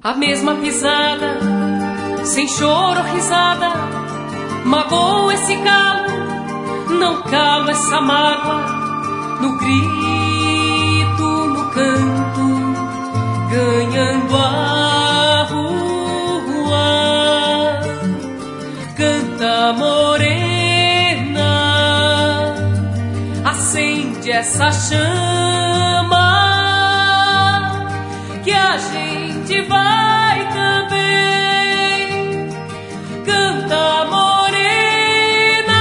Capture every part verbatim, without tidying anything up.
A mesma pisada, sem choro ou risada, magoa esse galo, não calo essa mágoa, no grito, no canto, ganhando a rua. Canta, morena, acende essa chama, que a gente vai também. Canta, morena,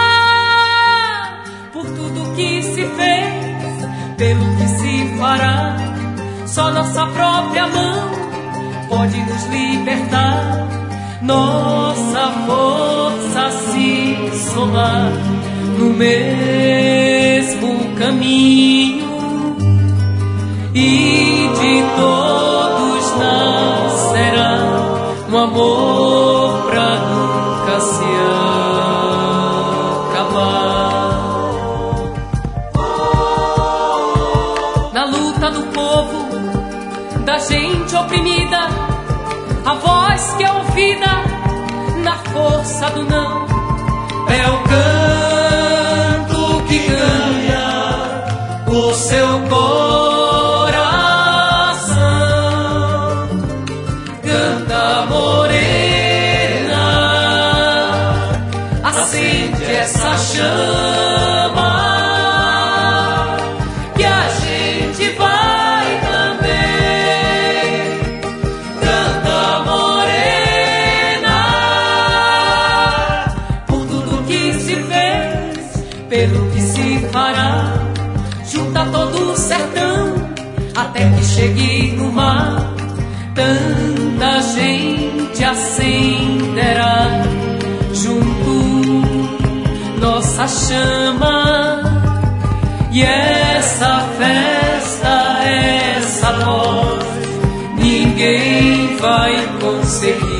por tudo que se fez, pelo que se fará. Só nossa própria mão pode nos libertar. Nossa força se somar no mesmo caminho, e de todos nascerá um amor pra nunca se acabar. Na luta do povo, da gente oprimida, a voz que é ouvida na força do não, é o canto que ganha o seu coração. Canta, morena, acende essa chama, que a gente vai também. Canta, morena, por tudo que se fez, pelo que se fará. Junta todo o sertão até que chegue no mar. Tanta gente acenderá junto nossa chama, e essa festa, essa voz, ninguém vai conseguir